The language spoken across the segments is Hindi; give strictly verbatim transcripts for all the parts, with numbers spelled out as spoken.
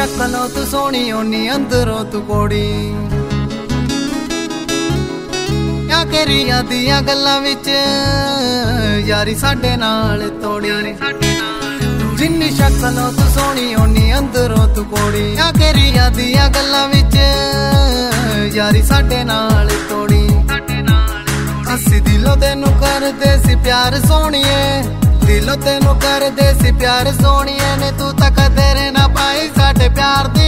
शक्लों तू सोनी ओनी अंदरों तू कोड़ी क्या करिया दिया गल्लां विच यारी साडे नाल तोड़ी जिन्नी शक्लों तू सोनी ओनी अंदरों तू कोड़ी क्या करिया दिया गल्लां विच यारी साडे नाल तोड़ी असी दिलों तेनू करदे सी प्यार सोहणिए दिलों तेनू करदे सी प्यार सोहणिए ने तू तक तेरे ना पाई साडे प्यार दी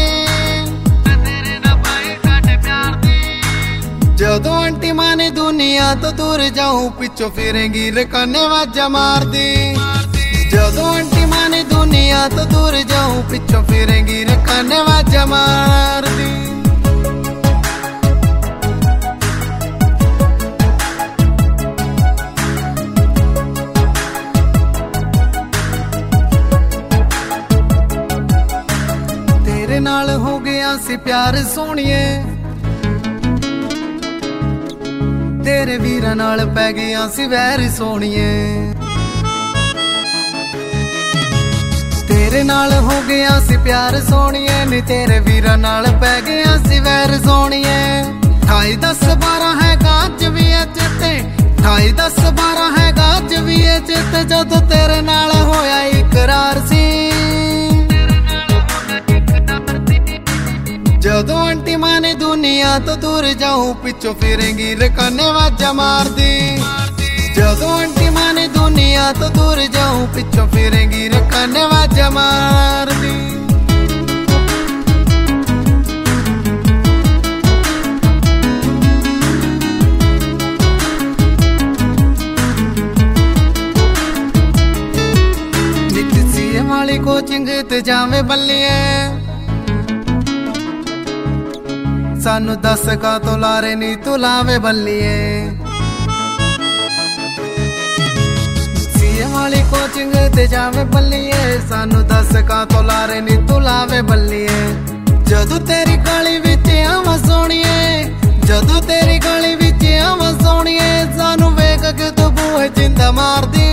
जदों आंटी मां ने दुनिया तो दूर जाऊं पिछो फिरेंगी रकाने वाजा मार दी जदों आंटी मां ने दुनिया तो दूर जाऊं पिछो फिरेंगी रकाने वाजा मार दी तेरे नाल हो गया सी प्यार सोहणिए तेरे वीरां नाल पै गया सी वैर सोहणिए तेरे नाल हो गया सी प्यार सोहणिए नी तेरे वीरां नाल पै गया सी वैर सोहणिए ठाई दस बारह है गाज भी चेते ठाई दस बारह है गाज भी चेते जदों तेरे नाल होया इकरार सी जदों आंटी मां ने दुनिया तो दूर जाऊं पिछो फिरेंगी रकाने वाजा मार दी जदों आंटी मां ने दुनिया तो दूर जाऊं पिछो फिरेंगी रकाने वाजा मार दी नित सीए वाली कोचिंग ते जावे बल्लिए सानू दस का तो लारे नी तू लावे बल्लिए सीए वाली कोचिंग ते जावे बल्लिए सानू दस का तो लारे नी तू लावे बल्लिए जदों तेरी गली विच आवां सोहणिए जदों तेरी गली विच आवां सोहणिए सानू वेख के तू बूहे जिंदा मार दी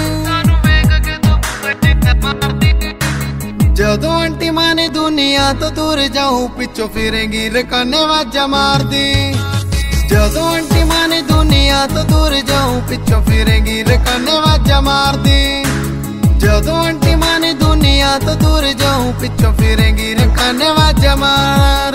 जदों आंटी मां ने दुनिया तो दूर जाऊं पिछो फिरेंगी रकाने वाजा मार दी जदों आंटी मां ने दुनिया तो दूर जाऊं पिछो फिरेंगी रकाने वाजा मार दी जदों आंटी मां ने दुनिया तो दूर जाऊं पिछो फिरेंगी रकाने वाजा मार